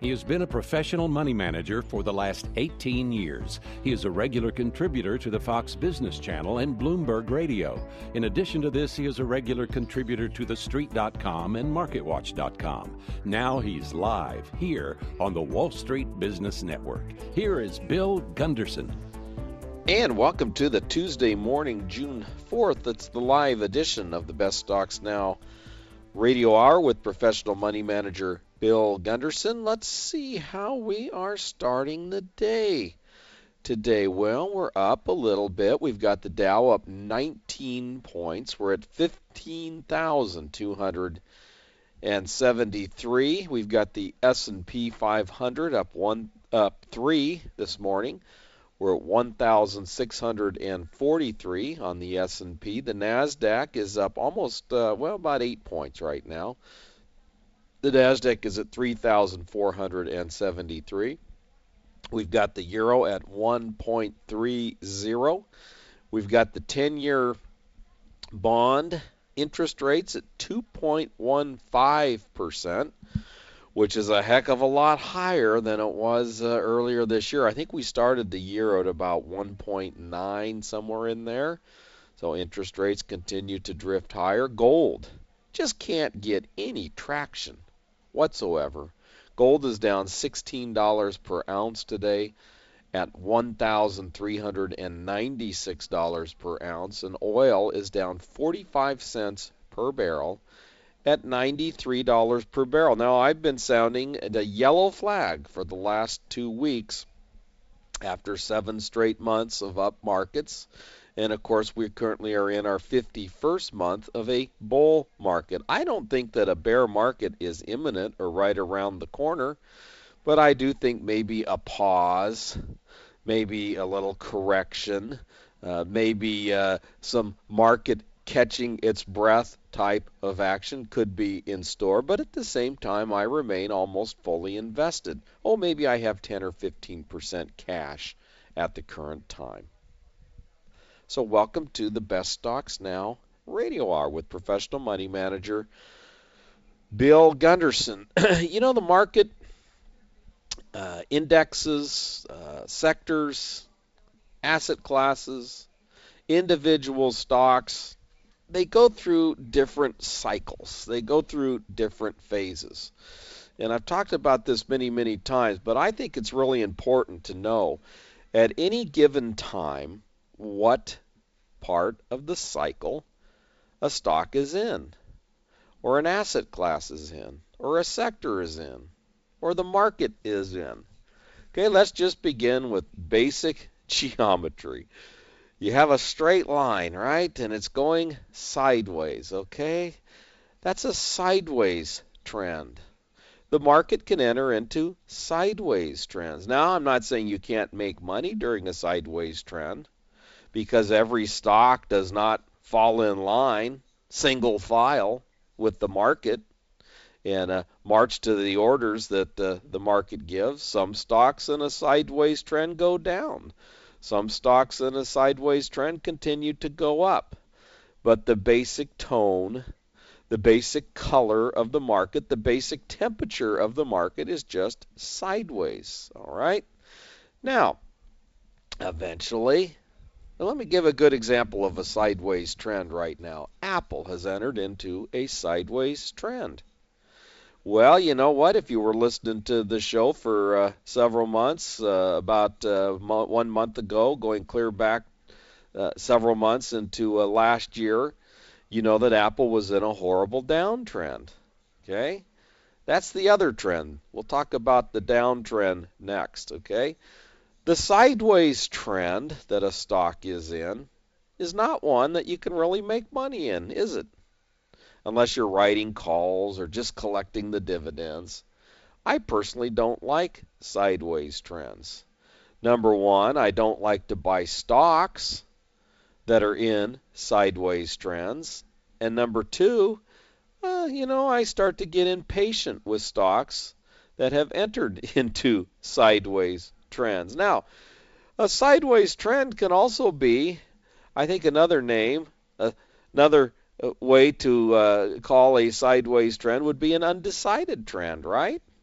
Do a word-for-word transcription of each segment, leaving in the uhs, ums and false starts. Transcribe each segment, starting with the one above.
He has been a professional money manager for the last eighteen years. He is a regular contributor to the Fox Business Channel and Bloomberg Radio. In addition to this, he is a regular contributor to the street dot com and market watch dot com. Now he's live here on the Wall Street Business Network. Here is Bill Gunderson. And welcome to the Tuesday morning, June fourth. It's the live edition of the Best Stocks Now Radio Hour with professional money manager Bill Gunderson. Let's see how we are starting the day today. Well, we're up a little bit. We've got the Dow up nineteen points. We're at fifteen thousand two hundred seventy-three. We've got the S and P five hundred up one up three this morning. We're at one thousand six hundred forty-three on the S and P. The NASDAQ is up almost, uh, well, about eight points right now. The NASDAQ is at three thousand four hundred seventy-three. We've got the euro at one point three zero. We've got the ten-year bond interest rates at two point one five percent, which is a heck of a lot higher than it was uh, earlier this year. I think we started the year at about one point nine, somewhere in there. So interest rates continue to drift higher. Gold just can't get any traction whatsoever. Gold is down sixteen dollars per ounce today at one thousand three hundred ninety-six dollars per ounce, and oil is down forty-five cents per barrel at ninety-three dollars per barrel. Now, I've been sounding the yellow flag for the last two weeks after seven straight months of up markets. And, of course, we currently are in our fifty-first month of a bull market. I don't think that a bear market is imminent or right around the corner, but I do think maybe a pause, maybe a little correction, uh, maybe uh, some market catching its breath type of action could be in store. But at the same time, I remain almost fully invested. Oh, maybe I have ten or fifteen percent cash at the current time. So welcome to the Best Stocks Now Radio Hour with professional money manager Bill Gunderson. You know, the market, uh, indexes, uh, sectors, asset classes, individual stocks, they go through different cycles. They go through different phases. And I've talked about this many, many times, but I think it's really important to know at any given time what part of the cycle a stock is in, or an asset class is in, or a sector is in, or the market is in. Okay, let's just begin with basic geometry. You have a straight line, right? And it's going sideways, okay? That's a sideways trend. The market can enter into sideways trends. Now, I'm not saying you can't make money during a sideways trend, because every stock does not fall in line, single file, with the market and uh, march to the orders that uh, the market gives. Some stocks in a sideways trend go down. Some stocks in a sideways trend continue to go up. But the basic tone, the basic color of the market, the basic temperature of the market is just sideways. All right? Now, eventually, now let me give a good example of a sideways trend right now. Apple has entered into a sideways trend. Well, you know what? If you were listening to the show for uh, several months, uh, about uh, mo- one month ago, going clear back uh, several months into uh, last year, you know that Apple was in a horrible downtrend. Okay? That's the other trend. We'll talk about the downtrend next, okay? The sideways trend that a stock is in is not one that you can really make money in, is it? Unless you're writing calls or just collecting the dividends. I personally don't like sideways trends. Number one, I don't like to buy stocks that are in sideways trends. And number two, uh, you know, I start to get impatient with stocks that have entered into sideways trends. Now, a sideways trend can also be, I think another name, uh, another way to uh, call a sideways trend would be an undecided trend, right?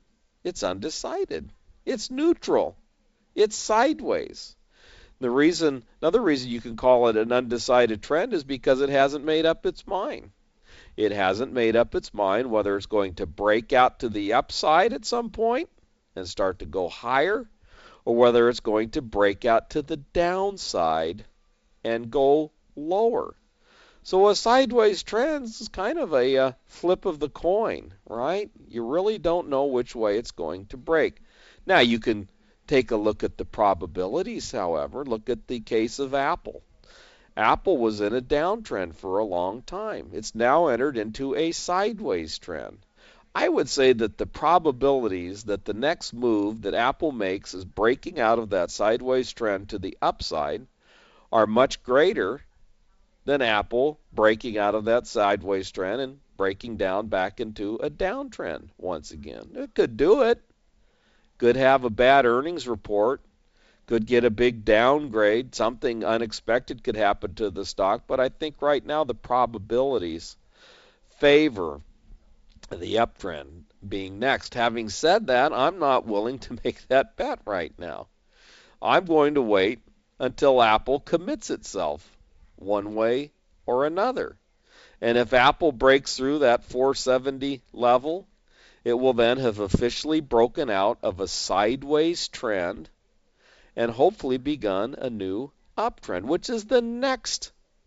It's undecided. It's neutral. It's sideways. The reason, another reason you can call it an undecided trend is because it hasn't made up its mind. It hasn't made up its mind whether it's going to break out to the upside at some point and start to go higher, or whether it's going to break out to the downside and go lower. So a sideways trend is kind of a uh, flip of the coin, right? You really don't know which way it's going to break. Now you can take a look at the probabilities, however. Look at the case of Apple. Apple was in a downtrend for a long time. It's now entered into a sideways trend. I would say that the probabilities that the next move that Apple makes is breaking out of that sideways trend to the upside are much greater than Apple breaking out of that sideways trend and breaking down back into a downtrend once again. It could do it. Could have a bad earnings report. Could get a big downgrade. Something unexpected could happen to the stock. But I think right now the probabilities favor the uptrend being next. Having said that, I'm not willing to make that bet right now. I'm going to wait until Apple commits itself one way or another. And if Apple breaks through that four seventy level, it will then have officially broken out of a sideways trend and hopefully begun a new uptrend, which is the next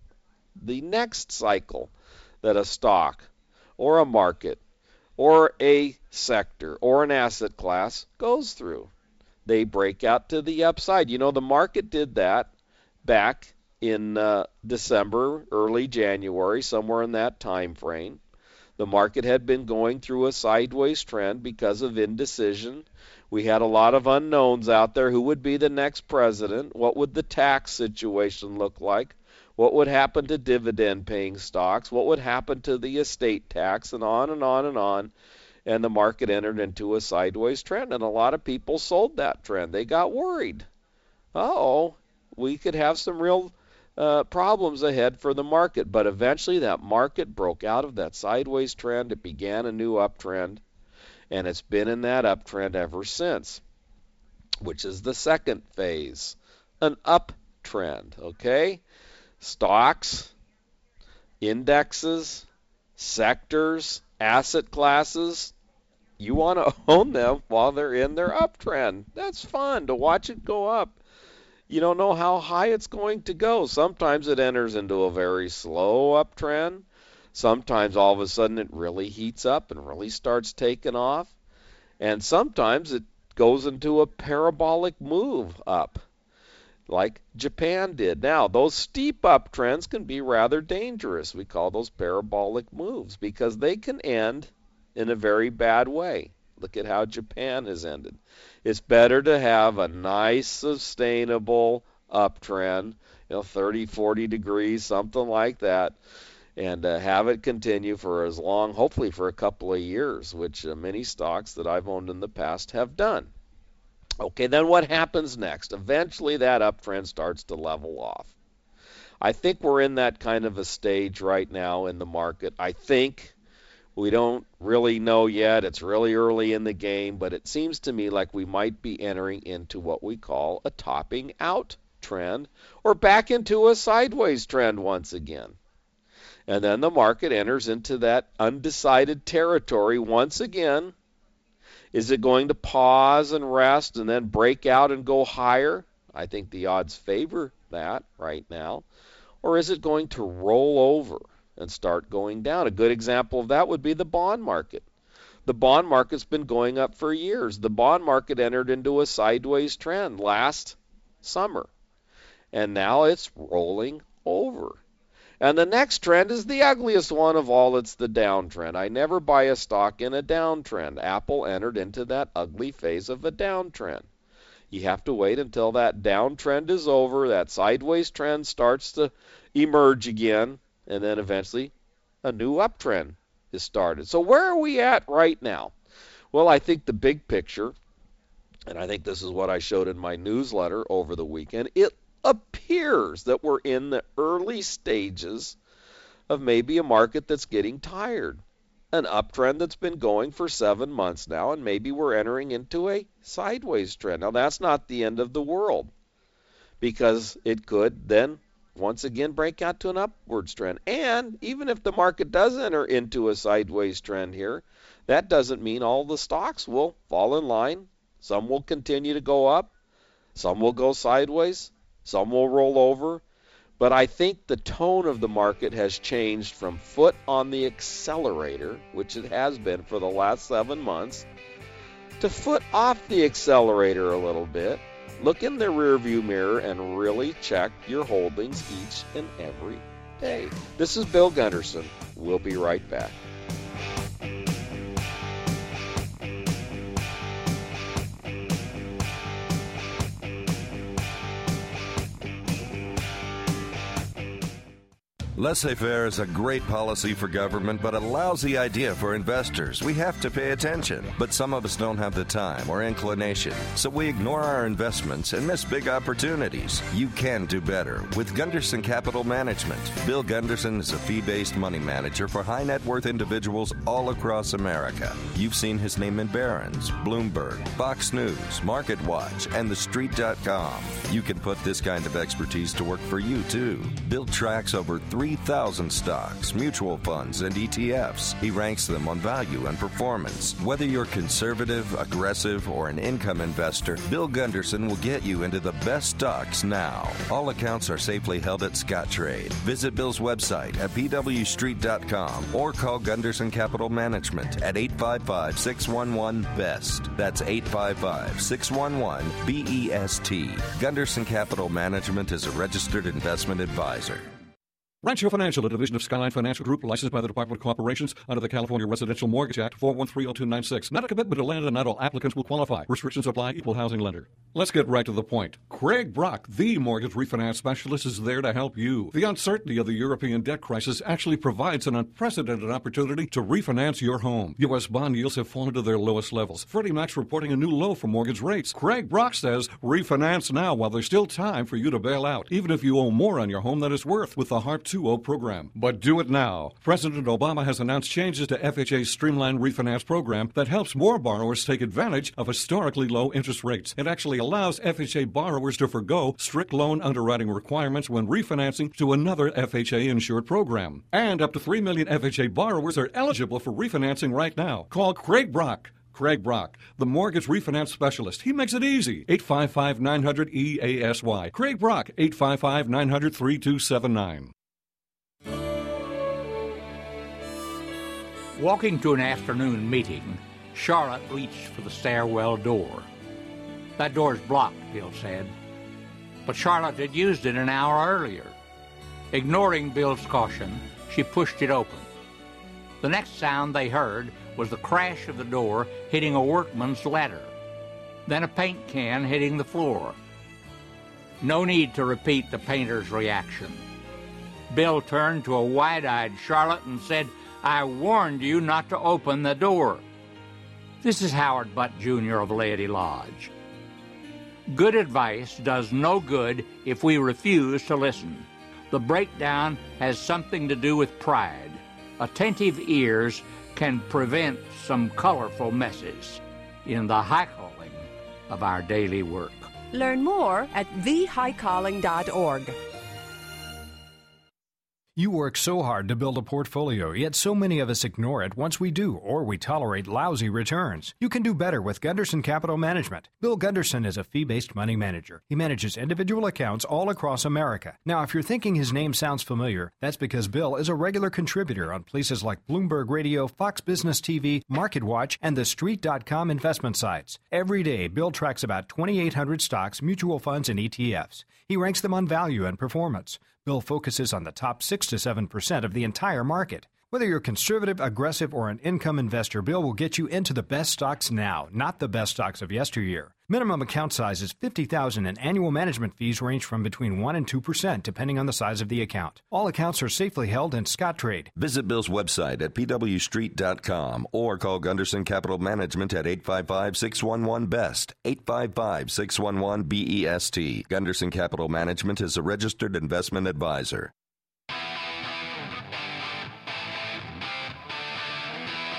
the next cycle that a stock or a market or a sector or an asset class goes through. They break out to the upside. You know, the market did that back in uh, December, early January, somewhere in that time frame. The market had been going through a sideways trend because of indecision. We had a lot of unknowns out there. Who would be the next president? What would the tax situation look like? What would happen to dividend-paying stocks? What would happen to the estate tax? And on and on and on. And the market entered into a sideways trend, and a lot of people sold that trend. They got worried. Uh-oh, we could have some real uh, problems ahead for the market. But eventually that market broke out of that sideways trend. It began a new uptrend, and it's been in that uptrend ever since, which is the second phase, an uptrend, okay? Stocks, indexes, sectors, asset classes, you want to own them while they're in their uptrend. That's fun to watch it go up. You don't know how high it's going to go. Sometimes it enters into a very slow uptrend. Sometimes all of a sudden it really heats up and really starts taking off. And sometimes it goes into a parabolic move up, like Japan did. Now, those steep uptrends can be rather dangerous. We call those parabolic moves because they can end in a very bad way. Look at how Japan has ended. It's better to have a nice, sustainable uptrend, you know, thirty, forty degrees, something like that, and uh, have it continue for as long, hopefully for a couple of years, which uh, many stocks that I've owned in the past have done. Okay, then what happens next? Eventually that uptrend starts to level off. I think we're in that kind of a stage right now in the market. I think we don't really know yet. It's really early in the game, but it seems to me like we might be entering into what we call a topping out trend or back into a sideways trend once again. And then the market enters into that undecided territory once again. Is it going to pause and rest and then break out and go higher? I think the odds favor that right now. Or is it going to roll over and start going down? A good example of that would be the bond market. The bond market's been going up for years. The bond market entered into a sideways trend last summer, and now it's rolling over. And the next trend is the ugliest one of all. It's the downtrend. I never buy a stock in a downtrend. Apple entered into that ugly phase of a downtrend. You have to wait until that downtrend is over, that sideways trend starts to emerge again, and then eventually a new uptrend is started. So where are we at right now? Well, I think the big picture, and I think this is what I showed in my newsletter over the weekend, it appears that we're in the early stages of maybe a market that's getting tired. an uptrend that's been going for seven months now, and maybe we're entering into a sideways trend. Now, that's not the end of the world, because it could then once again break out to an upwards trend. And even if the market does enter into a sideways trend here, that doesn't mean all the stocks will fall in line. Some will continue to go up, some will go sideways, some will roll over. But I think the tone of the market has changed from foot on the accelerator, which it has been for the last seven months, to foot off the accelerator a little bit. Look in the rearview mirror and really check your holdings each and every day. This is Bill Gunderson. We'll be right back. Laissez-faire is a great policy for government, but a lousy idea for investors. We have to pay attention, but some of us don't have the time or inclination, so we ignore our investments and miss big opportunities. You can do better with Gunderson Capital Management. Bill Gunderson is a fee-based money manager for high-net-worth individuals all across America. You've seen his name in Barron's, Bloomberg, Fox News, MarketWatch, and the street dot com. You can put this kind of expertise to work for you, too. Bill tracks over three thousand stocks, mutual funds, and E T Fs. He ranks them on value and performance. Whether you're conservative, aggressive, or an income investor, Bill Gunderson will get you into the best stocks now. All accounts are safely held at Scottrade. Visit Bill's website at P W street dot com or call Gunderson Capital Management at eight five five, six one one, B E S T. That's eight five five, six one one, B E S T. Gunderson Capital Management is a registered investment advisor. Rancho Financial, a division of Skyline Financial Group, licensed by the Department of Corporations under the California Residential Mortgage Act, four one three oh two nine six. Not a commitment to lend, and not all applicants will qualify. Restrictions apply. Equal housing lender. Let's get right to the point. Craig Brock, the mortgage refinance specialist, is there to help you. The uncertainty of the European debt crisis actually provides an unprecedented opportunity to refinance your home. U S bond yields have fallen to their lowest levels. Freddie Mac's reporting a new low for mortgage rates. Craig Brock says refinance now while there's still time for you to bail out, even if you owe more on your home than it's worth with the HARP two oh program. But do it now. President Obama has announced changes to F H A's streamlined refinance program that helps more borrowers take advantage of historically low interest rates. It actually allows F H A borrowers to forgo strict loan underwriting requirements when refinancing to another F H A-insured program. And up to three million F H A borrowers are eligible for refinancing right now. Call Craig Brock. Craig Brock, the mortgage refinance specialist. He makes it easy. eight five five, nine hundred, E A S Y. Craig Brock, eight five five, nine hundred, three two seven nine. Walking to an afternoon meeting, Charlotte reached for the stairwell door. That door's blocked, Bill said. But Charlotte had used it an hour earlier. Ignoring Bill's caution, she pushed it open. The next sound they heard was the crash of the door hitting a workman's ladder, then a paint can hitting the floor. No need to repeat the painter's reaction. Bill turned to a wide-eyed Charlotte and said, "I warned you not to open the door." This is Howard Butt, Junior of Laity Lodge. Good advice does no good if we refuse to listen. The breakdown has something to do with pride. Attentive ears can prevent some colorful messes in the high calling of our daily work. Learn more at the high calling dot org. You work so hard to build a portfolio, yet so many of us ignore it once we do, or we tolerate lousy returns. You can do better with Gunderson Capital Management. Bill Gunderson is a fee-based money manager. He manages individual accounts all across America. Now, if you're thinking his name sounds familiar, that's because Bill is a regular contributor on places like Bloomberg Radio, Fox Business T V, MarketWatch, and the street dot com investment sites. Every day, Bill tracks about twenty-eight hundred stocks, mutual funds, and E T Fs. He ranks them on value and performance. Bill focuses on the top six to seven percent of the entire market. Whether you're conservative, aggressive, or an income investor, Bill will get you into the best stocks now, not the best stocks of yesteryear. Minimum account size is fifty thousand dollars, and annual management fees range from between one and two percent, depending on the size of the account. All accounts are safely held in Scottrade. Visit Bill's website at P W street dot com or call Gunderson Capital Management at eight five five, six one one, B E S T, eight five five, six one one, B E S T. Gunderson Capital Management is a registered investment advisor.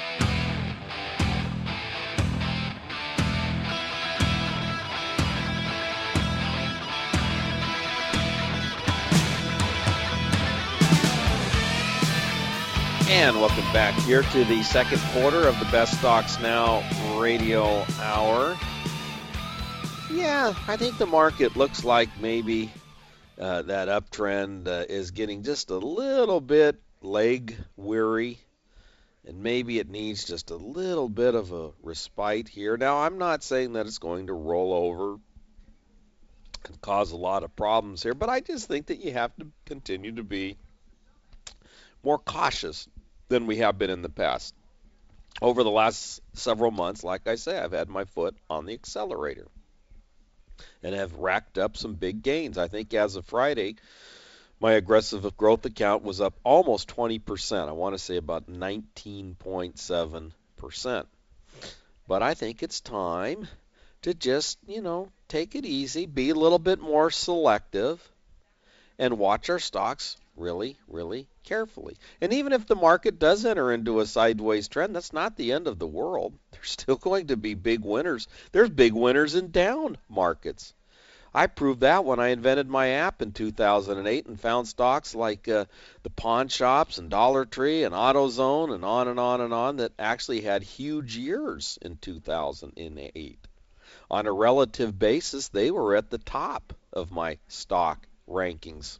And welcome back here to the second quarter of the Best Stocks Now radio hour. Yeah, I think the market looks like maybe uh, that uptrend uh, is getting just a little bit leg weary, and maybe it needs just a little bit of a respite here. Now, I'm not saying that it's going to roll over and cause a lot of problems here, but I just think that you have to continue to be more cautious than we have been in the past. Over the last several months, like I say, I've had my foot on the accelerator and have racked up some big gains. I think as of Friday, my aggressive growth account was up almost twenty percent. I want to say about nineteen point seven percent. But I think it's time to just, you know, take it easy, be a little bit more selective, and watch our stocks really, really carefully. And even if the market does enter into a sideways trend, that's not the end of the world. There's still going to be big winners. There's big winners in down markets. I proved that when I invented my app in two thousand eight and found stocks like uh, the pawn shops and Dollar Tree and AutoZone and on and on and on that actually had huge years in two thousand eight. On a relative basis, they were at the top of my stock rankings.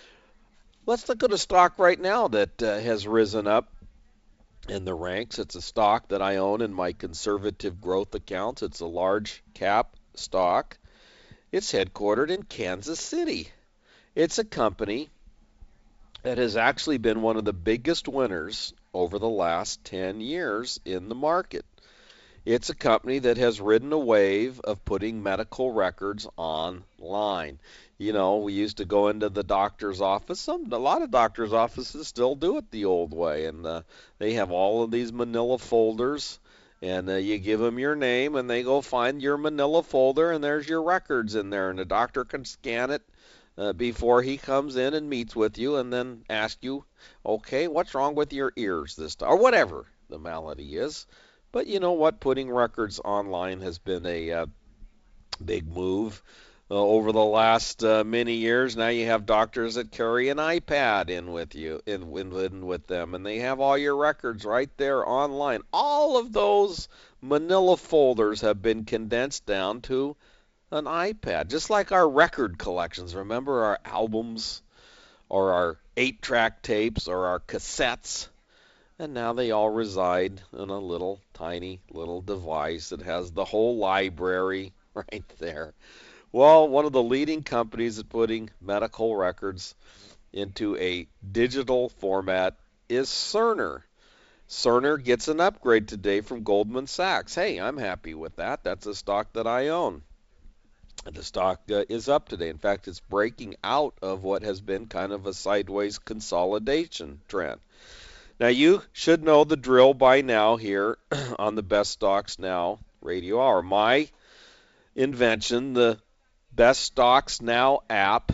Let's look at a stock right now that uh, has risen up in the ranks. It's a stock that I own in my conservative growth accounts. It's a large cap stock. It's headquartered in Kansas City. It's a company that has actually been one of the biggest winners over the last ten years in the market. It's a company that has ridden a wave of putting medical records online. You know, we used to go into the doctor's office. Some, a lot of doctor's offices still do it the old way, and uh, they have all of these manila folders, and uh, you give them your name, and they go find your manila folder, and there's your records in there, and the doctor can scan it uh, before he comes in and meets with you, and then ask you, okay, what's wrong with your ears this time, or whatever the malady is. But you know what? Putting records online has been a uh, big move. Uh, over the last uh, many years, now you have doctors that carry an iPad in with you, in, in, in with them, and they have all your records right there online. All of those manila folders have been condensed down to an iPad, just like our record collections. Remember our albums or our eight-track tapes or our cassettes? And now they all reside in a little tiny little device that has the whole library right there. Well, one of the leading companies at putting medical records into a digital format is Cerner. Cerner gets an upgrade today from Goldman Sachs. Hey, I'm happy with that. That's a stock that I own. The stock uh, is up today. In fact, it's breaking out of what has been kind of a sideways consolidation trend. Now, you should know the drill by now here on the Best Stocks Now radio hour. My invention, the Best Stocks Now app,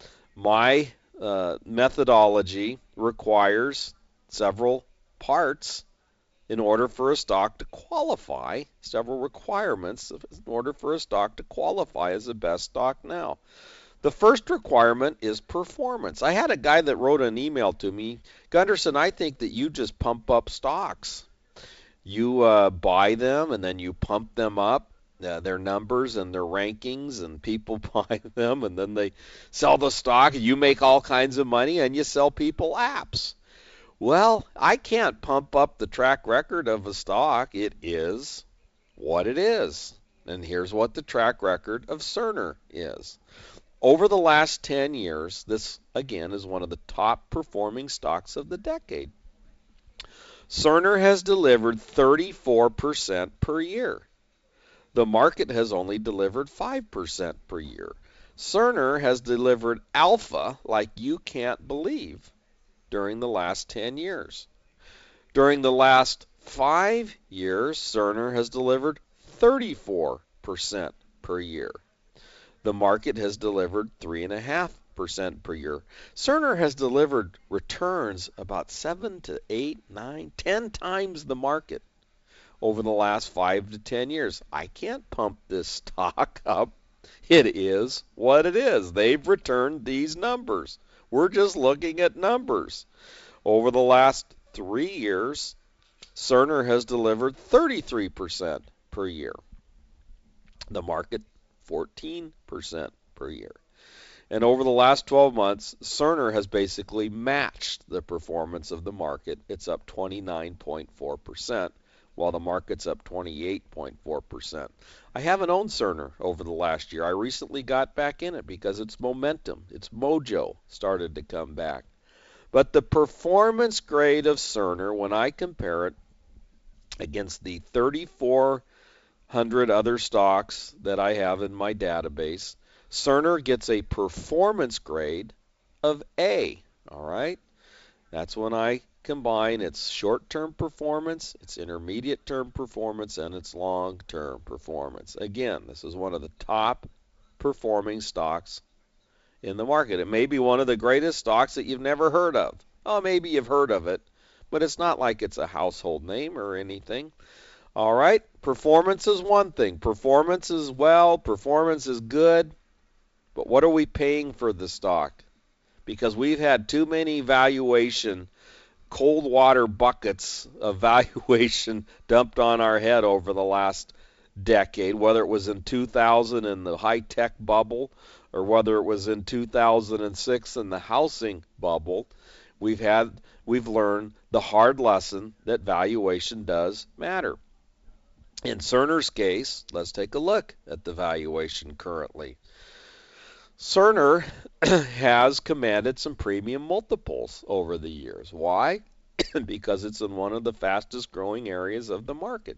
my uh, methodology requires several parts in order for a stock to qualify, several requirements in order for a stock to qualify as a Best Stock Now. The first requirement is performance. I had a guy that wrote an email to me, Gunderson, I think that you just pump up stocks. You uh, buy them and then you pump them up. Uh, their numbers and their rankings, and people buy them, and then they sell the stock, and you make all kinds of money, and you sell people apps. Well, I can't pump up the track record of a stock. It is what it is. And here's what the track record of Cerner is. Over the last ten years, this, again, is one of the top performing stocks of the decade. Cerner has delivered thirty-four percent per year. The market has only delivered five percent per year. Cerner has delivered alpha like you can't believe during the last ten years. During the last five years, Cerner has delivered thirty-four percent per year. The market has delivered three point five percent per year. Cerner has delivered returns about seven to eight, nine, ten times the market over the last five to ten years. I can't pump this stock up. It is what it is. They've returned these numbers. We're just looking at numbers. Over the last three years, Cerner has delivered thirty-three percent per year. The market, fourteen percent per year. And over the last twelve months, Cerner has basically matched the performance of the market. It's up twenty-nine point four percent, while the market's up twenty-eight point four percent. I haven't owned Cerner over the last year. I recently got back in it because its momentum, its mojo, started to come back. But the performance grade of Cerner, when I compare it against the thirty-four hundred other stocks that I have in my database, Cerner gets a performance grade of A, all right? That's when I combine its short-term performance, its intermediate-term performance, and its long-term performance. Again, this is one of the top performing stocks in the market. It may be one of the greatest stocks that you've never heard of. Oh, maybe you've heard of it, but it's not like it's a household name or anything. All right, performance is one thing. Performance is well, performance is good, but what are we paying for the stock? Because we've had too many valuation, cold water buckets of valuation dumped on our head over the last decade, whether it was in two thousand in the high-tech bubble or whether it was in two thousand six in the housing bubble. We've had, we've learned the hard lesson that valuation does matter. In Cerner's case, let's take a look at the valuation currently. Cerner has commanded some premium multiples over the years. Why? Because it's in one of the fastest growing areas of the market.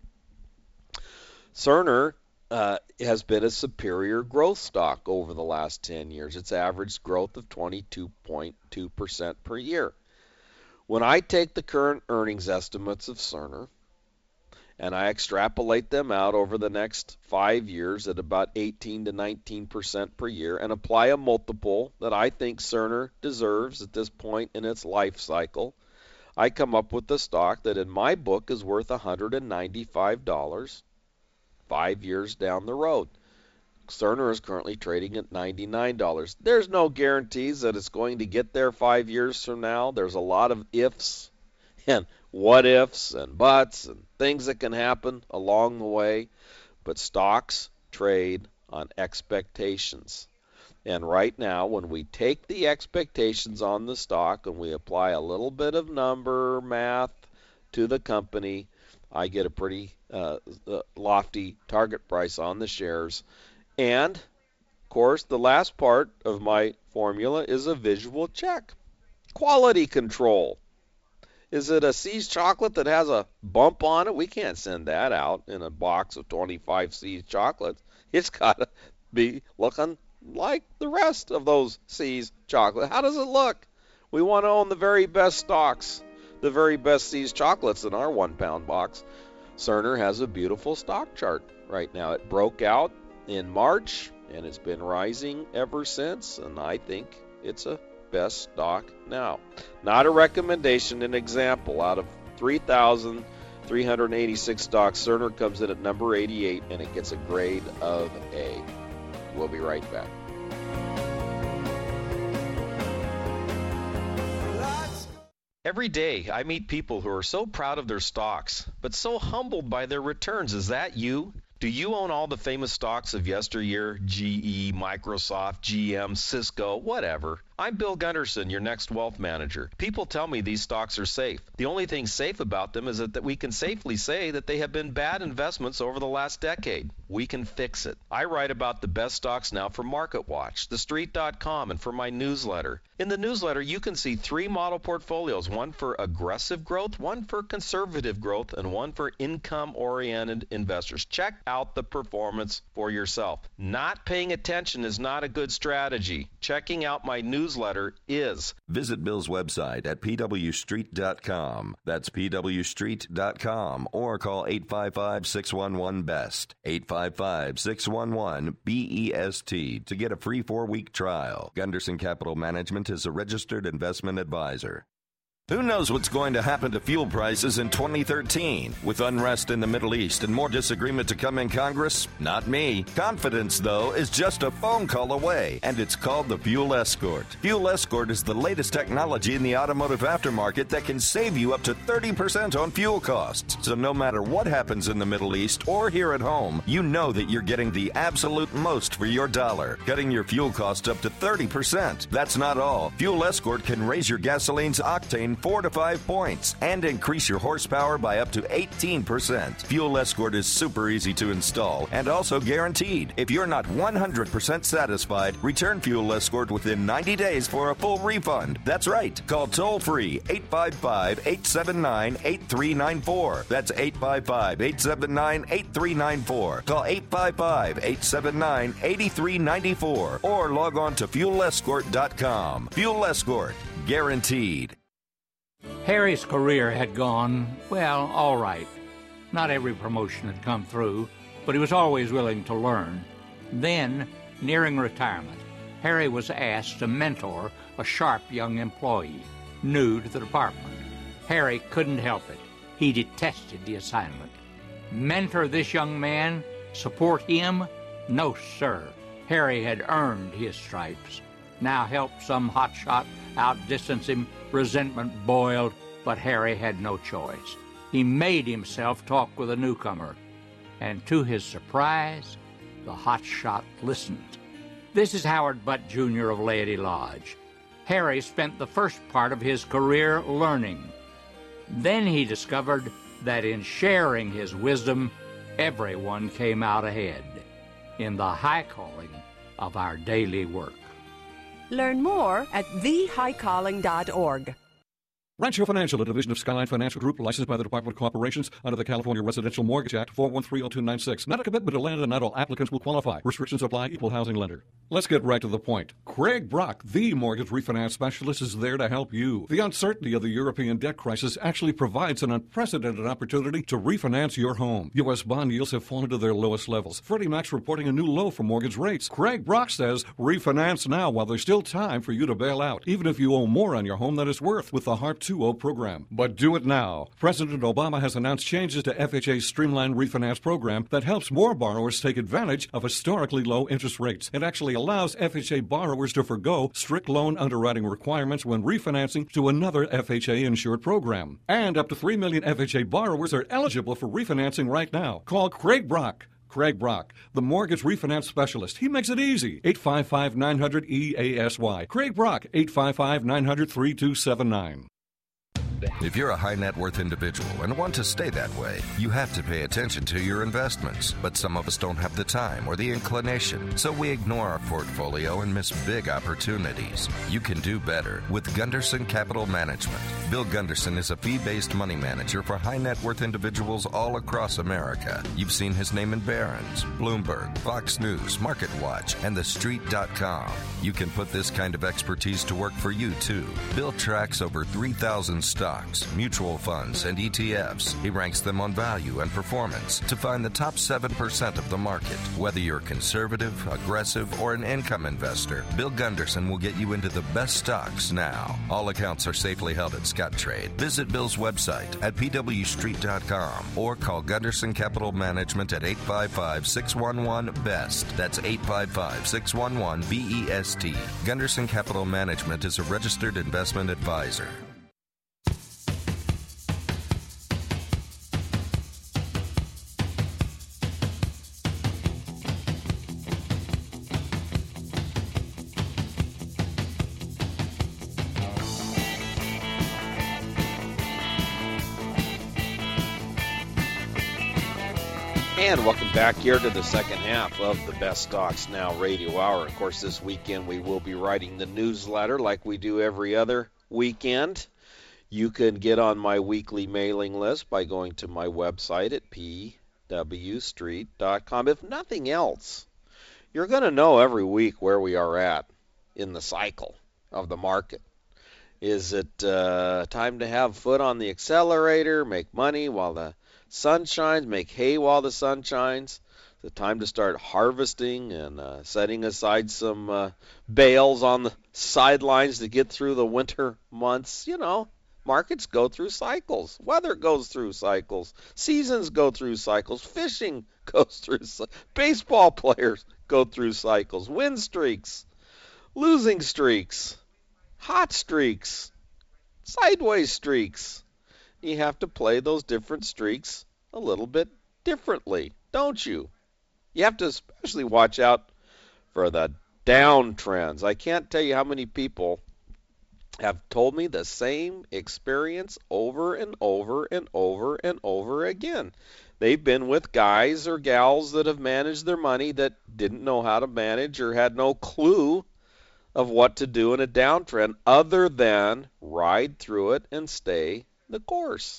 Cerner uh, has been a superior growth stock over the last ten years. It's averaged growth of twenty-two point two percent per year. When I take the current earnings estimates of Cerner and I extrapolate them out over the next five years at about eighteen to nineteen percent per year and apply a multiple that I think Cerner deserves at this point in its life cycle, I come up with a stock that in my book is worth one hundred ninety-five dollars five years down the road. Cerner is currently trading at ninety-nine dollars. There's no guarantees that it's going to get there five years from now. There's a lot of ifs and what ifs and buts and things that can happen along the way. But stocks trade on expectations. And right now, when we take the expectations on the stock and we apply a little bit of number math to the company, I get a pretty uh, lofty target price on the shares. And, of course, the last part of my formula is a visual check. Quality control. Is it a See's chocolate that has a bump on it? We can't send that out in a box of twenty-five See's chocolates. It's got to be looking like the rest of those See's chocolate. How does it look? We want to own the very best stocks, the very best See's chocolates in our one-pound box. Cerner has a beautiful stock chart right now. It broke out in March, and it's been rising ever since, and I think it's a best stock now. Not a recommendation, an example. Out of three thousand three hundred eighty-six stocks, Cerner comes in at number eighty-eight, and it gets a grade of A. We'll be right back. Every day, I meet people who are so proud of their stocks, but so humbled by their returns. Is that you? Do you own all the famous stocks of yesteryear? G E, Microsoft, G M, Cisco, whatever. I'm Bill Gunderson, your next wealth manager. People tell me these stocks are safe. The only thing safe about them is that, that we can safely say that they have been bad investments over the last decade. We can fix it. I write about the best stocks now for MarketWatch, the street dot com, and for my newsletter. In the newsletter, you can see three model portfolios, one for aggressive growth, one for conservative growth, and one for income-oriented investors. Check out the performance for yourself. Not paying attention is not a good strategy. Checking out my newsletter is. Visit Bill's website at P W street dot com. That's P W street dot com, or call eight five five, six one one, B E S T, eight five five, six one one, B E S T, to get a free four-week trial. Gunderson Capital Management is a registered investment advisor. Who knows what's going to happen to fuel prices in twenty thirteen? With unrest in the Middle East and more disagreement to come in Congress? Not me. Confidence, though, is just a phone call away, and it's called the Fuel Escort. Fuel Escort is the latest technology in the automotive aftermarket that can save you up to thirty percent on fuel costs. So no matter what happens in the Middle East or here at home, you know that you're getting the absolute most for your dollar, cutting your fuel costs up to thirty percent. That's not all. Fuel Escort can raise your gasoline's octane four to five points and increase your horsepower by up to eighteen percent. Fuel Escort is super easy to install and also guaranteed. If you're not one hundred percent satisfied, return Fuel Escort within ninety days for a full refund. That's right. Call toll-free eight five five, eight seven nine, eight three nine four. That's eight five five, eight seven nine, eight three nine four. Call eight five five, eight seven nine, eight three nine four or log on to fuel escort dot com. Fuel Escort, guaranteed. Harry's career had gone, well, all right. Not every promotion had come through, but he was always willing to learn. Then, nearing retirement, Harry was asked to mentor a sharp young employee, new to the department. Harry couldn't help it. He detested the assignment. Mentor this young man? Support him? No, sir. Harry had earned his stripes. Now help some hotshot outdistance him, resentment boiled, but Harry had no choice. He made himself talk with a newcomer, and to his surprise, the hotshot listened. This is Howard Butt, Junior of Laity Lodge. Harry spent the first part of his career learning. Then he discovered that in sharing his wisdom, everyone came out ahead in the high calling of our daily work. Learn more at the high calling dot org. Rancho Financial, a division of Skyline Financial Group, licensed by the Department of Corporations under the California Residential Mortgage Act, four one three oh two nine six. Not a commitment to lend, and not all applicants will qualify. Restrictions apply. Equal housing lender. Let's get right to the point. Craig Brock, the mortgage refinance specialist, is there to help you. The uncertainty of the European debt crisis actually provides an unprecedented opportunity to refinance your home. U S bond yields have fallen to their lowest levels. Freddie Mac's reporting a new low for mortgage rates. Craig Brock says, refinance now while there's still time for you to bail out, even if you owe more on your home than it's worth with the HARP two oh program. But do it now. President Obama has announced changes to F H A's streamlined refinance program that helps more borrowers take advantage of historically low interest rates. It actually allows F H A borrowers to forgo strict loan underwriting requirements when refinancing to another F H A-insured program. And up to three million F H A borrowers are eligible for refinancing right now. Call Craig Brock. Craig Brock, the mortgage refinance specialist. He makes it easy. eight five five, nine hundred, E A S Y. Craig Brock, eight five five, nine hundred, three two seven nine. If you're a high net worth individual and want to stay that way, you have to pay attention to your investments. But some of us don't have the time or the inclination, so we ignore our portfolio and miss big opportunities. You can do better with Gunderson Capital Management. Bill Gunderson is a fee-based money manager for high net worth individuals all across America. You've seen his name in Barron's, Bloomberg, Fox News, MarketWatch, and the street dot com. You can put this kind of expertise to work for you, too. Bill tracks over three thousand stocks, mutual funds, and E T Fs. He ranks them on value and performance to find the top seven percent of the market. Whether you're conservative, aggressive, or an income investor, Bill Gunderson will get you into the best stocks now. All accounts are safely held at Scottrade. Visit Bill's website at P W street dot com or call Gunderson Capital Management at eight five five, six one one, B E S T. That's eight five five, six one one, B E S T. Gunderson Capital Management is a registered investment advisor. And welcome back here to the second half of the Best Stocks Now Radio Hour. Of course, this weekend we will be writing the newsletter like we do every other weekend. You can get on my weekly mailing list by going to my website at P W street dot com. If nothing else, you're going to know every week where we are at in the cycle of the market. Is it uh, time to have foot on the accelerator, make money while the sun shines, make hay while the sun shines? Is it time to start harvesting and uh, setting aside some uh, bales on the sidelines to get through the winter months? You know, Markets go through cycles. Weather goes through cycles. Seasons go through cycles. Fishing goes through cycles. Baseball players go through cycles. Win streaks, losing streaks, hot streaks, sideways streaks. You have to play those different streaks a little bit differently, don't you? You have to especially watch out for the downtrends. I can't tell you how many people have told me the same experience over and over and over and over again. They've been with guys or gals that have managed their money that didn't know how to manage or had no clue of what to do in a downtrend other than ride through it and stay the course.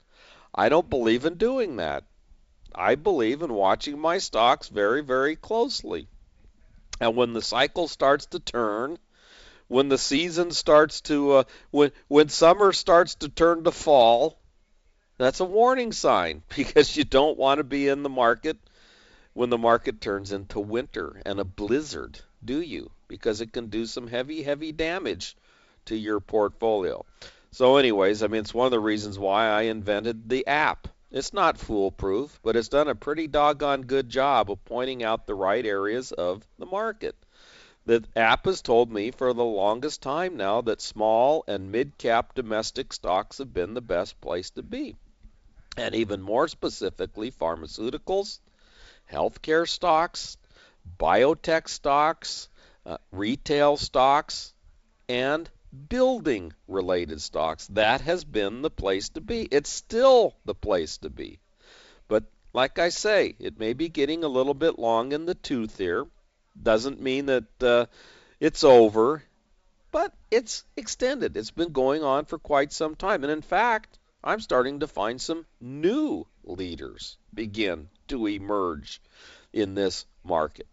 I don't believe in doing that. I believe in watching my stocks very, very closely. And when the cycle starts to turn, when the season starts to, uh, when when summer starts to turn to fall, that's a warning sign, because you don't want to be in the market when the market turns into winter and a blizzard, do you? Because it can do some heavy, heavy damage to your portfolio. So anyways, I mean, it's one of the reasons why I invented the app. It's not foolproof, but it's done a pretty doggone good job of pointing out the right areas of the market. The app has told me for the longest time now that small and mid-cap domestic stocks have been the best place to be. And even more specifically, pharmaceuticals, healthcare stocks, biotech stocks, uh, retail stocks, and building-related stocks. That has been the place to be. It's still the place to be. But like I say, it may be getting a little bit long in the tooth here. Doesn't mean that uh, it's over, but it's extended. It's been going on for quite some time. And in fact, I'm starting to find some new leaders begin to emerge in this market.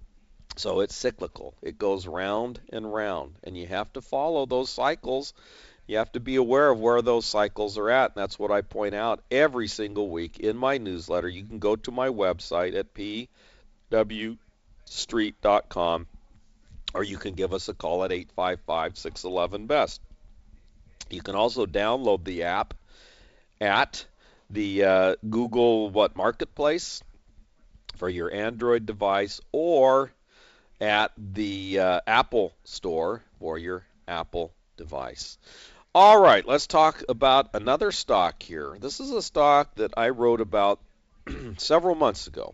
So it's cyclical. It goes round and round, and you have to follow those cycles. You have to be aware of where those cycles are at, and that's what I point out every single week in my newsletter. You can go to my website at p w street dot com, or you can give us a call at eight five five, six one one, B E S T. You can also download the app at the uh, Google what Marketplace for your Android device, or at the uh, Apple Store for your Apple device. All right, let's talk about another stock here. This is a stock that I wrote about several months ago.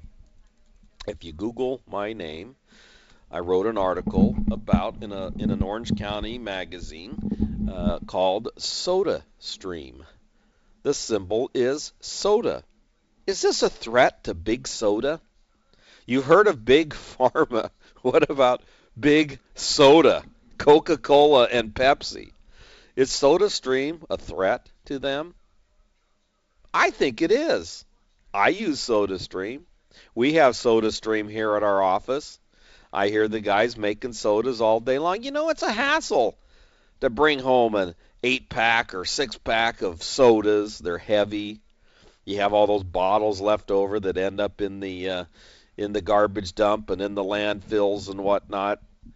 If you Google my name, I wrote an article about in a in an Orange County magazine uh, called SodaStream. The symbol is soda. Is this a threat to Big Soda? You've heard of Big Pharma. What about Big Soda, Coca-Cola, and Pepsi? Is SodaStream a threat to them? I think it is. I use SodaStream. We have SodaStream here at our office. I hear the guys making sodas all day long. You know, it's a hassle to bring home an eight-pack or six-pack of sodas. They're heavy. You have all those bottles left over that end up in the uh, in the garbage dump and in the landfills and whatnot.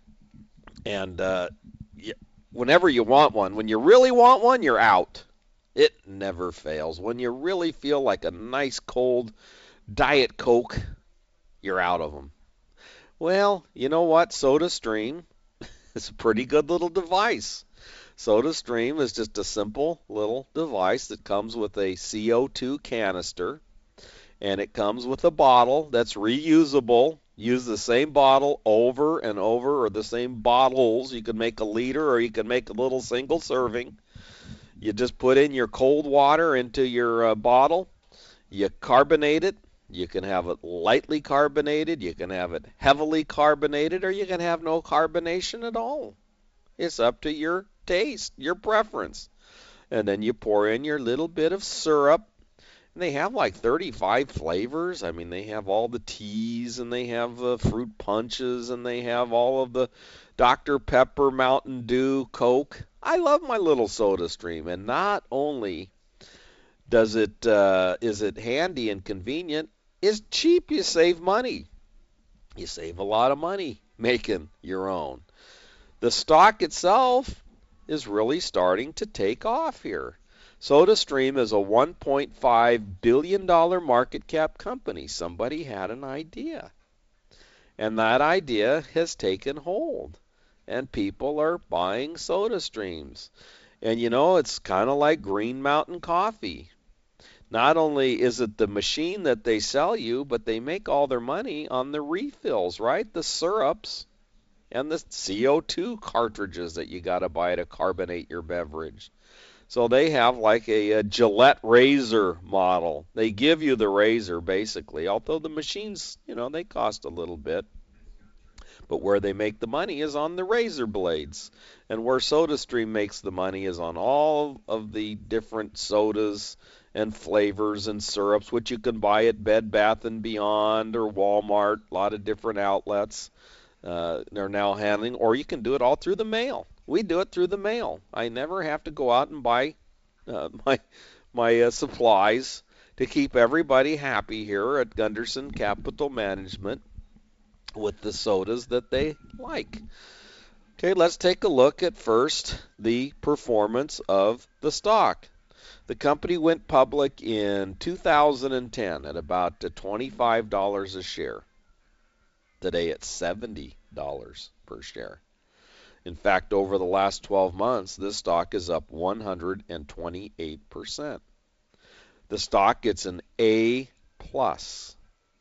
And uh, whenever you want one, when you really want one, you're out. It never fails. When you really feel like a nice cold Diet Coke, you're out of them. Well, you know what? SodaStream is a pretty good little device. SodaStream is just a simple little device that comes with a C O two canister, and it comes with a bottle that's reusable. Use the same bottle over and over, or the same bottles. You can make a liter, or you can make a little single serving. You just put in your cold water into your uh, bottle. You carbonate it. You can have it lightly carbonated. You can have it heavily carbonated, or you can have no carbonation at all. It's up to your taste, your preference. And then you pour in your little bit of syrup. And they have like thirty-five flavors. I mean, they have all the teas, and they have the fruit punches, and they have all of the Doctor Pepper, Mountain Dew, Coke. I love my little SodaStream. And not only does it uh, is it handy and convenient, it's cheap. You save money. You save a lot of money making your own. The stock itself is really starting to take off here. SodaStream is a one point five billion dollars market cap company. Somebody had an idea. And that idea has taken hold. And people are buying SodaStreams. And you know, it's kind of like Green Mountain Coffee. Not only is it the machine that they sell you, but they make all their money on the refills, right? The syrups and the C O two cartridges that you got to buy to carbonate your beverage. So they have like a, a Gillette razor model. They give you the razor basically, although the machines, you know, they cost a little bit. But where they make the money is on the razor blades. And where SodaStream makes the money is on all of the different sodas and flavors and syrups, which you can buy at Bed Bath and Beyond or Walmart, a lot of different outlets uh, they're now handling, or you can do it all through the mail. We do it through the mail. I never have to go out and buy uh, my my uh, supplies to keep everybody happy here at Gunderson Capital Management with the sodas that they like. Okay, let's take a look at first the performance of the stock. The company went public in two thousand ten at about twenty-five dollars a share. Today it's seventy dollars per share. In fact, over the last twelve months, this stock is up one hundred twenty-eight percent. The stock gets an A plus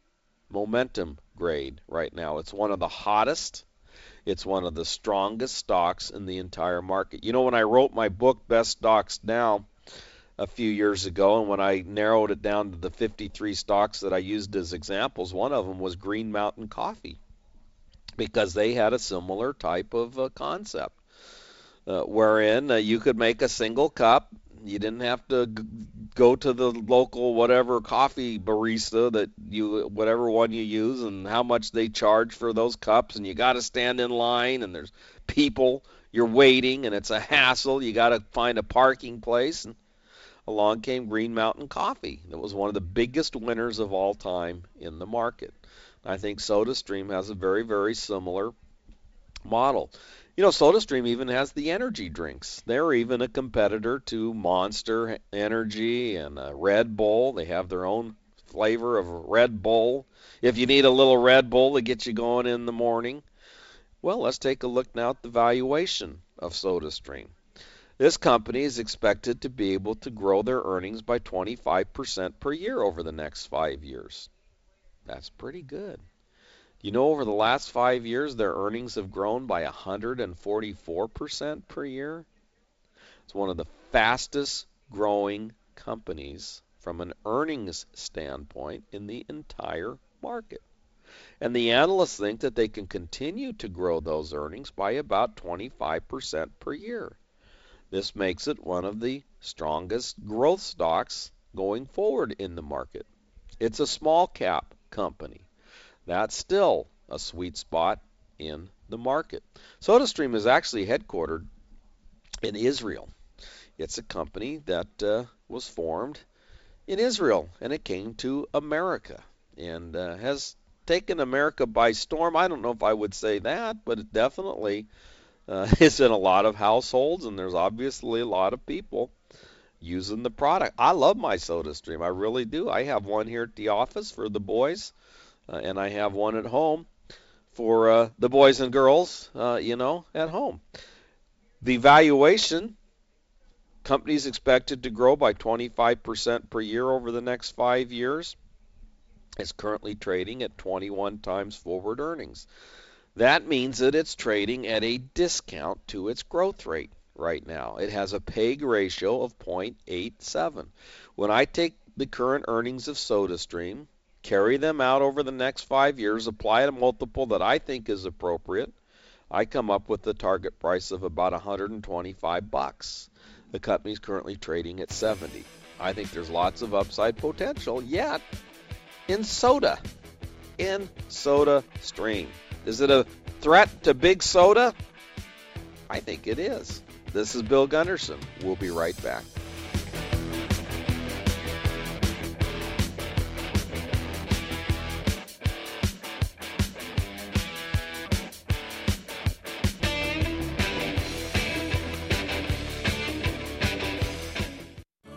momentum grade right now. It's one of the hottest. It's one of the strongest stocks in the entire market. You know, when I wrote my book, Best Stocks Now, a few years ago, and when I narrowed it down to the fifty-three stocks that I used as examples, one of them was Green Mountain Coffee, because they had a similar type of uh, concept, uh, wherein uh, you could make a single cup. You didn't have to g- go to the local whatever coffee barista that you, whatever one you use, and how much they charge for those cups, and you got to stand in line, and there's people, you're waiting, and it's a hassle. You got to find a parking place, and along came Green Mountain Coffee. That was one of the biggest winners of all time in the market. I think SodaStream has a very, very similar model. You know, SodaStream even has the energy drinks. They're even a competitor to Monster Energy and uh, Red Bull. They have their own flavor of Red Bull. If you need a little Red Bull to get you going in the morning. Well, let's take a look now at the valuation of SodaStream. This company is expected to be able to grow their earnings by twenty-five percent per year over the next five years. That's pretty good. You know, over the last five years, their earnings have grown by one hundred forty-four percent per year. It's one of the fastest growing companies from an earnings standpoint in the entire market. And the analysts think that they can continue to grow those earnings by about twenty-five percent per year. This makes it one of the strongest growth stocks going forward in the market. It's a small cap company. That's still a sweet spot in the market. SodaStream is actually headquartered in Israel. It's a company that uh, was formed in Israel, and it came to America and uh, has taken America by storm. I don't know if I would say that, but it definitely Uh, it's in a lot of households, and there's obviously a lot of people using the product. I love my SodaStream. I really do. I have one here at the office for the boys, uh, and I have one at home for uh, the boys and girls, uh, you know, at home. The valuation, company's expected to grow by twenty-five percent per year over the next five years. It's currently trading at twenty-one times forward earnings. That means that it's trading at a discount to its growth rate right now. It has a P E G ratio of zero point eight seven. When I take the current earnings of SodaStream, carry them out over the next five years, apply a multiple that I think is appropriate, I come up with the target price of about one hundred twenty-five bucks. The company's currently trading at seventy. I think there's lots of upside potential yet in soda, in SodaStream. Is it a threat to big soda? I think it is. This is Bill Gunderson. We'll be right back.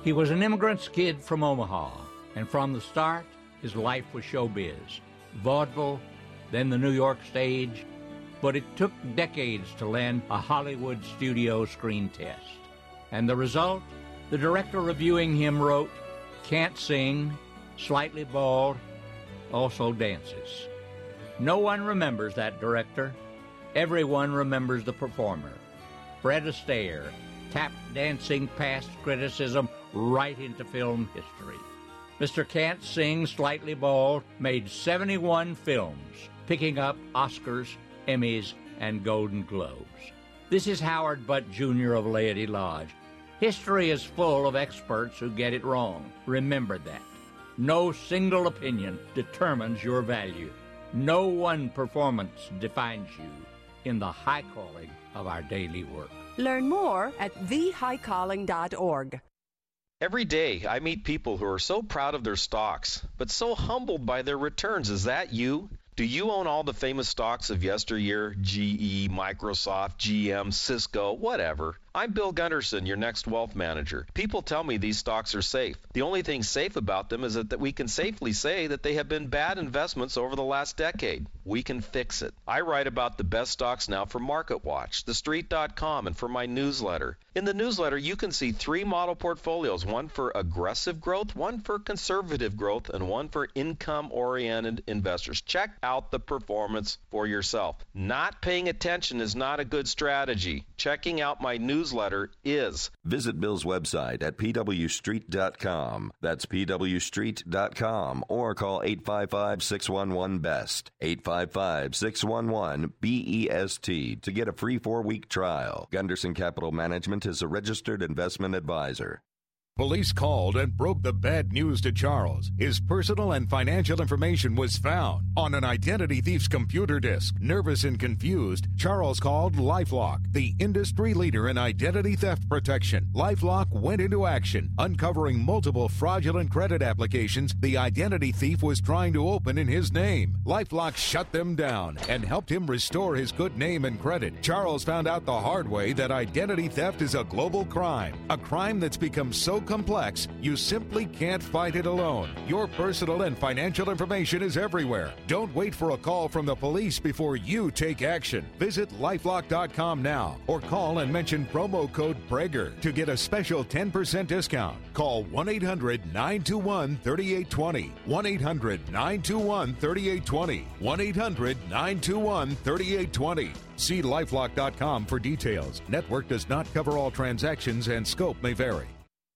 He was an immigrant's kid from Omaha, and from the start, his life was showbiz. Vaudeville, then the New York stage, but it took decades to land a Hollywood studio screen test. And the result? The director reviewing him wrote, "Can't sing, slightly bald, also dances." No one remembers that director. Everyone remembers the performer. Fred Astaire, tap dancing past criticism right into film history. Mister Can't Sing, Slightly Bald made seventy-one films, picking up Oscars, Emmys, and Golden Globes. This is Howard Butt Junior of Laity Lodge. History is full of experts who get it wrong. Remember that. No single opinion determines your value. No one performance defines you in the high calling of our daily work. Learn more at the high calling dot org. Every day, I meet people who are so proud of their stocks, but so humbled by their returns. Is that you? Do you own all the famous stocks of yesteryear? G E, Microsoft, G M, Cisco, whatever. I'm Bill Gunderson, your next wealth manager. People tell me these stocks are safe. The only thing safe about them is that, that we can safely say that they have been bad investments over the last decade. We can fix it. I write about the best stocks now for MarketWatch, the street dot com, and for my newsletter. In the newsletter, you can see three model portfolios, one for aggressive growth, one for conservative growth, and one for income-oriented investors. Check out the performance for yourself. Not paying attention is not a good strategy. Checking out my newsletter is. Visit Bill's website at P W street dot com. That's P W street dot com, or call eight five five, six one one, B E S T, eight five five, six one one, B E S T, to get a free four-week trial. Gunderson Capital Management is a registered investment advisor. Police called and broke the bad news to Charles. His personal and financial information was found on an identity thief's computer disk. Nervous and confused, Charles called LifeLock, the industry leader in identity theft protection. LifeLock went into action, uncovering multiple fraudulent credit applications the identity thief was trying to open in his name. LifeLock shut them down and helped him restore his good name and credit. Charles found out the hard way that identity theft is a global crime, a crime that's become so complex, you simply can't fight it alone. Your personal and financial information is everywhere. Don't wait for a call from the police before you take action. Visit lifelock dot com now or call and mention promo code Prager to get a special ten percent discount. Call one eight hundred, nine two one, three eight two zero, one eight hundred, nine two one, three eight two zero, one eight hundred, nine two one, three eight two zero. See lifelock dot com for details. Network does not cover all transactions and scope may vary.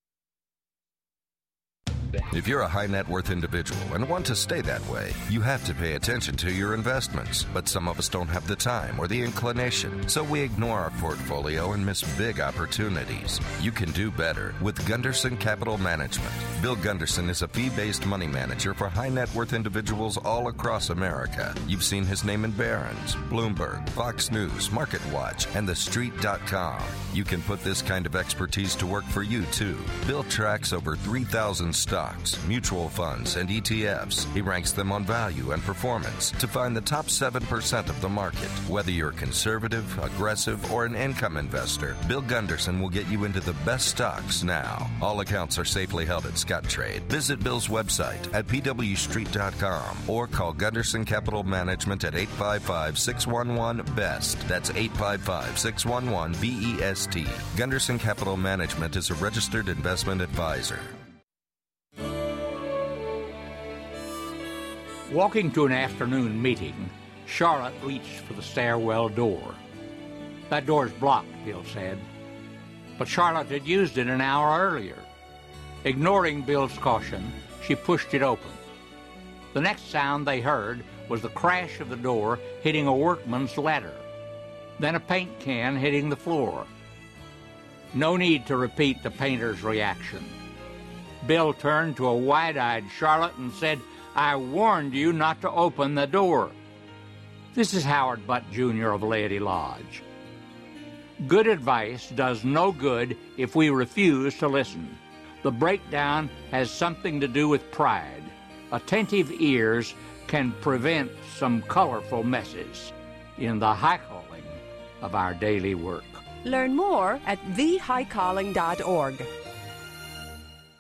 If you're a high net worth individual and want to stay that way, you have to pay attention to your investments. But some of us don't have the time or the inclination, so we ignore our portfolio and miss big opportunities. You can do better with Gunderson Capital Management. Bill Gunderson is a fee-based money manager for high net worth individuals all across America. You've seen his name in Barron's, Bloomberg, Fox News, MarketWatch, and the street dot com. You can put this kind of expertise to work for you, too. Bill tracks over three thousand stocks, mutual funds, and E T Fs. He ranks them on value and performance to find the top seven percent of the market. Whether you're conservative, aggressive, or an income investor, Bill Gunderson will get you into the best stocks now. All accounts are safely held at Scottrade. Visit Bill's website at P W street dot com or call Gunderson Capital Management at eight five five, six one one, B E S T. That's eight five five, six one one, B E S T. Gunderson Capital Management is a registered investment advisor. Walking to an afternoon meeting, Charlotte reached for the stairwell door. That door's blocked, Bill said. But Charlotte had used it an hour earlier. Ignoring Bill's caution, she pushed it open. The next sound they heard was the crash of the door hitting a workman's ladder, then a paint can hitting the floor. No need to repeat the painter's reaction. Bill turned to a wide-eyed Charlotte and said, "I warned you not to open the door." This is Howard Butt Junior of Laity Lodge. Good advice does no good if we refuse to listen. The breakdown has something to do with pride. Attentive ears can prevent some colorful messes in the high calling of our daily work. Learn more at the high calling dot org.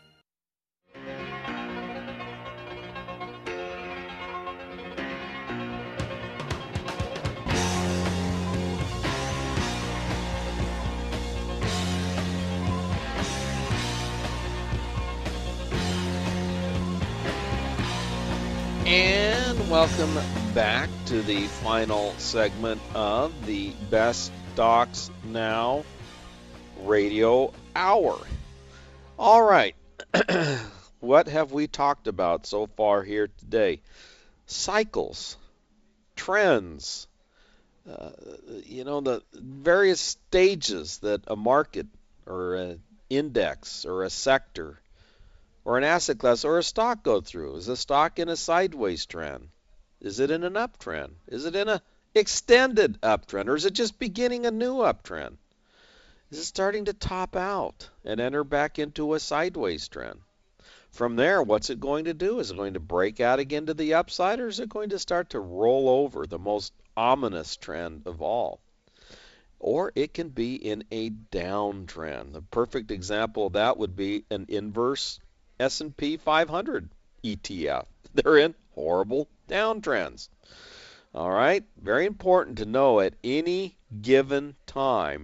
welcome back to the final segment of the Best Stocks Now Radio Hour. All right, what have we talked about so far here today? Cycles, trends, uh, you know, the various stages that a market or an index or a sector or an asset class or a stock go through. Is a stock in a sideways trend? Is it in an uptrend? Is it in an extended uptrend? Or is it just beginning a new uptrend? Is it starting to top out and enter back into a sideways trend? From there, what's it going to do? Is it going to break out again to the upside, or is it going to start to roll over, the most ominous trend of all? Or it can be in a downtrend. The perfect example of that would be an inverse S and P five hundred E T F. They're in horrible downtrends. All right, very important to know at any given time,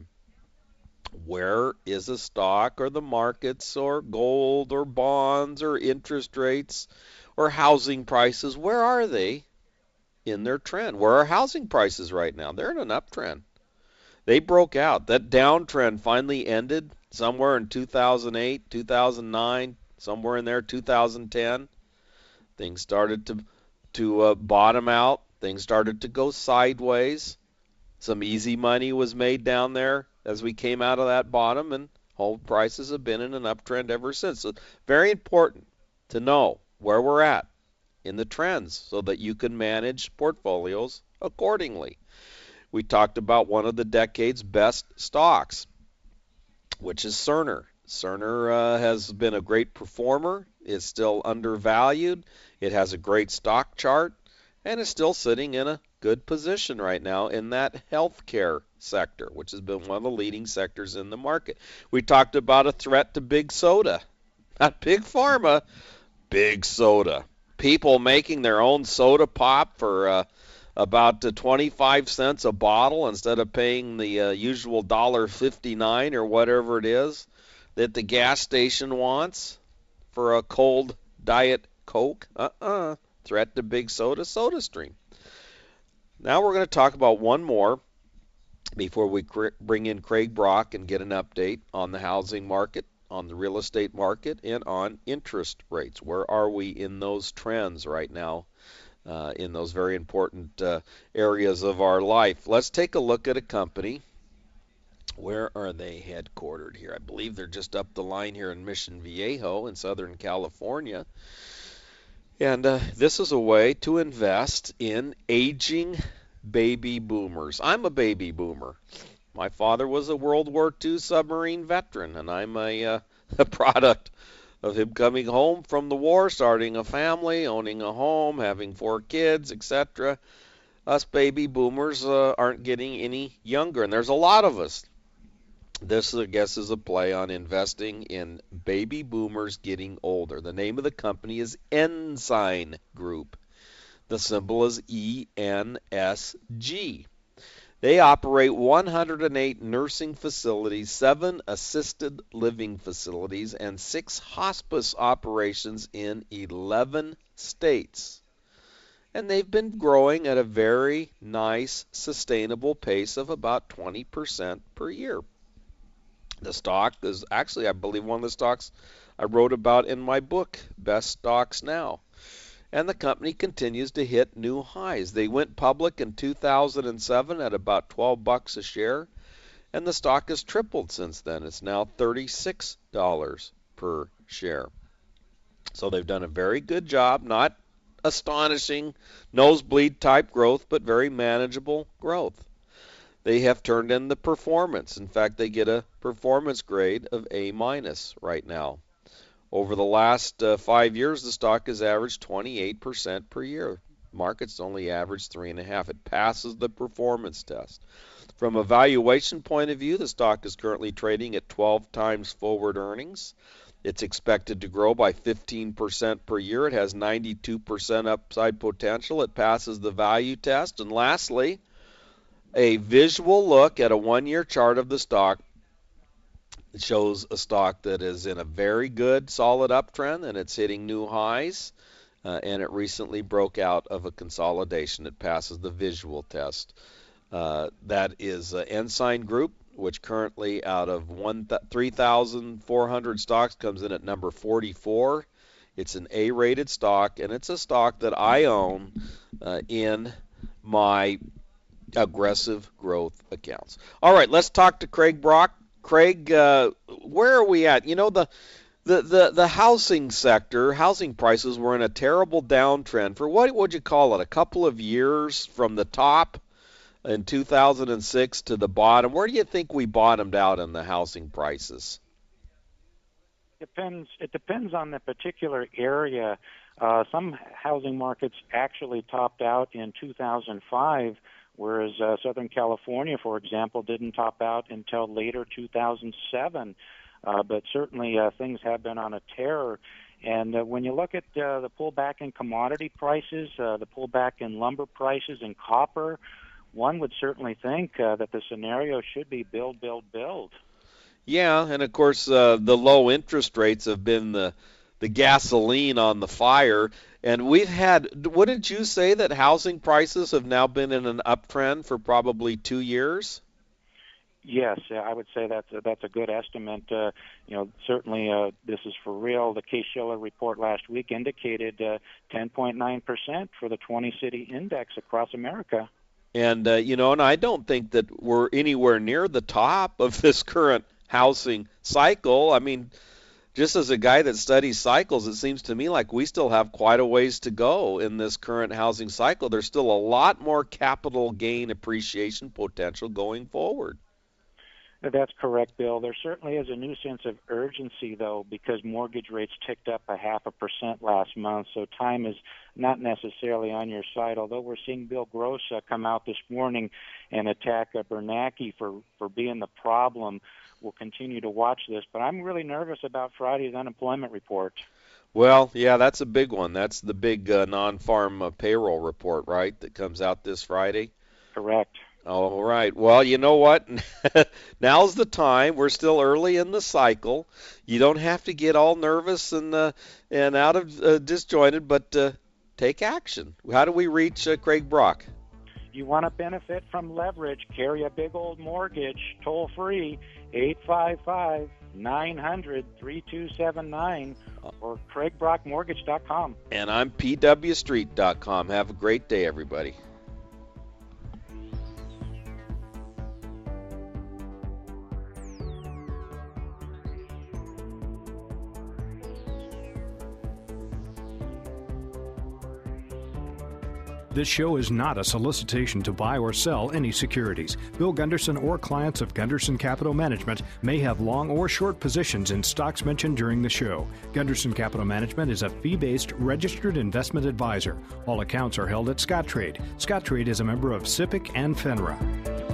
where is a stock or the markets or gold or bonds or interest rates or housing prices, where are they in their trend? Where are housing prices right now? They're in an uptrend. They broke out. That downtrend finally ended somewhere in two thousand eight, two thousand nine, somewhere in there, two thousand ten. Things started to to uh, bottom out. Things started to go sideways. Some easy money was made down there as we came out of that bottom, and whole prices have been in an uptrend ever since. So very important to know where we're at in the trends so that you can manage portfolios accordingly. We talked about one of the decade's best stocks, which is Cerner. Cerner uh, has been a great performer. It's still undervalued. It has a great stock chart, and is still sitting in a good position right now in that healthcare sector, which has been one of the leading sectors in the market. We talked about a threat to big soda. Not big pharma, big soda. People making their own soda pop for uh, about uh, twenty-five cents a bottle instead of paying the uh, usual one dollar fifty-nine or whatever it is that the gas station wants for a cold Diet Coke. Uh-uh. Threat to big soda, SodaStream. Now we're going to talk about one more before we cr- bring in Craig Brock and get an update on the housing market, on the real estate market, and on interest rates. Where are we in those trends right now, uh, in those very important uh, areas of our life? Let's take a look at a company. Where are they headquartered here? I believe they're just up the line here in Mission Viejo in Southern California. And uh, this is a way to invest in aging baby boomers. I'm a baby boomer. My father was a World War Two submarine veteran, and I'm a, uh, a product of him coming home from the war, starting a family, owning a home, having four kids, et cetera. Us baby boomers uh, aren't getting any younger, and there's a lot of us. This, I guess, is a play on investing in baby boomers getting older. The name of the company is Ensign Group. The symbol is E N S G. They operate one hundred eight nursing facilities, seven assisted living facilities, and six hospice operations in eleven states. And they've been growing at a very nice, sustainable pace of about twenty percent per year. The stock is actually, I believe, one of the stocks I wrote about in my book, Best Stocks Now. And the company continues to hit new highs. They went public in two thousand seven at about twelve bucks a share, and the stock has tripled since then. It's now thirty-six dollars per share. So they've done a very good job, not astonishing nosebleed type growth, but very manageable growth. They have turned in the performance. In fact, they get a performance grade of A minus right now. Over the last uh, five years, the stock has averaged twenty-eight percent per year. Market's only averaged three and a half. It passes the performance test. From a valuation point of view, the stock is currently trading at twelve times forward earnings. It's expected to grow by fifteen percent per year. It has ninety-two percent upside potential. It passes the value test. And lastly, a visual look at a one-year chart of the stock. It shows a stock that is in a very good, solid uptrend, and it's hitting new highs. uh, and it recently broke out of a consolidation. It passes the visual test. Uh, that is uh, Ensign Group, which currently out of one th- three thousand four hundred stocks comes in at number forty-four. It's an A-rated stock, and it's a stock that I own uh, in my aggressive growth accounts. All right, let's talk to Craig Brock. Craig, uh, where are we at? You know, the, the, the, the housing sector, housing prices were in a terrible downtrend for what would you call it, a couple of years from the top in two thousand six to the bottom. Where do you think we bottomed out in the housing prices? Depends. It depends on the particular area. Uh, some housing markets actually topped out in two thousand five, whereas uh, Southern California, for example, didn't top out until later two thousand seven. Uh, but certainly uh, things have been on a tear. And uh, when you look at uh, the pullback in commodity prices, uh, the pullback in lumber prices and copper, one would certainly think uh, that the scenario should be build, build, build. Yeah, and of course uh, the low interest rates have been the the gasoline on the fire. And we've had, wouldn't you say that housing prices have now been in an uptrend for probably two years? Yes, I would say that's a, that's a good estimate. Uh, you know, certainly uh, this is for real. The Case-Shiller report last week indicated uh, ten point nine percent for the twenty-city index across America. And, uh, you know, and I don't think that we're anywhere near the top of this current housing cycle. I mean, just as a guy that studies cycles, it seems to me like we still have quite a ways to go in this current housing cycle. There's still a lot more capital gain appreciation potential going forward. That's correct, Bill. There certainly is a new sense of urgency, though, because mortgage rates ticked up a half a percent last month, so time is not necessarily on your side, although we're seeing Bill Gross uh, come out this morning and attack uh, Bernanke for, for being the problem. We'll continue to watch this, but I'm really nervous about Friday's unemployment report. Well, yeah, that's a big one. That's the big uh, non-farm uh, payroll report, right, that comes out this Friday? Correct. All right. Well, you know what? Now's the time. We're still early in the cycle. You don't have to get all nervous and uh, and out of uh, disjointed, but uh, take action. How do we reach uh, Craig Brock? You want to benefit from leverage, carry a big old mortgage, toll free, eight five five, nine hundred, three two seven nine or craig brock mortgage dot com. And I'm p w street dot com. Have a great day, everybody. This show is not a solicitation to buy or sell any securities. Bill Gunderson or clients of Gunderson Capital Management may have long or short positions in stocks mentioned during the show. Gunderson Capital Management is a fee-based registered investment advisor. All accounts are held at Scottrade. Scottrade is a member of SIPC and FINRA.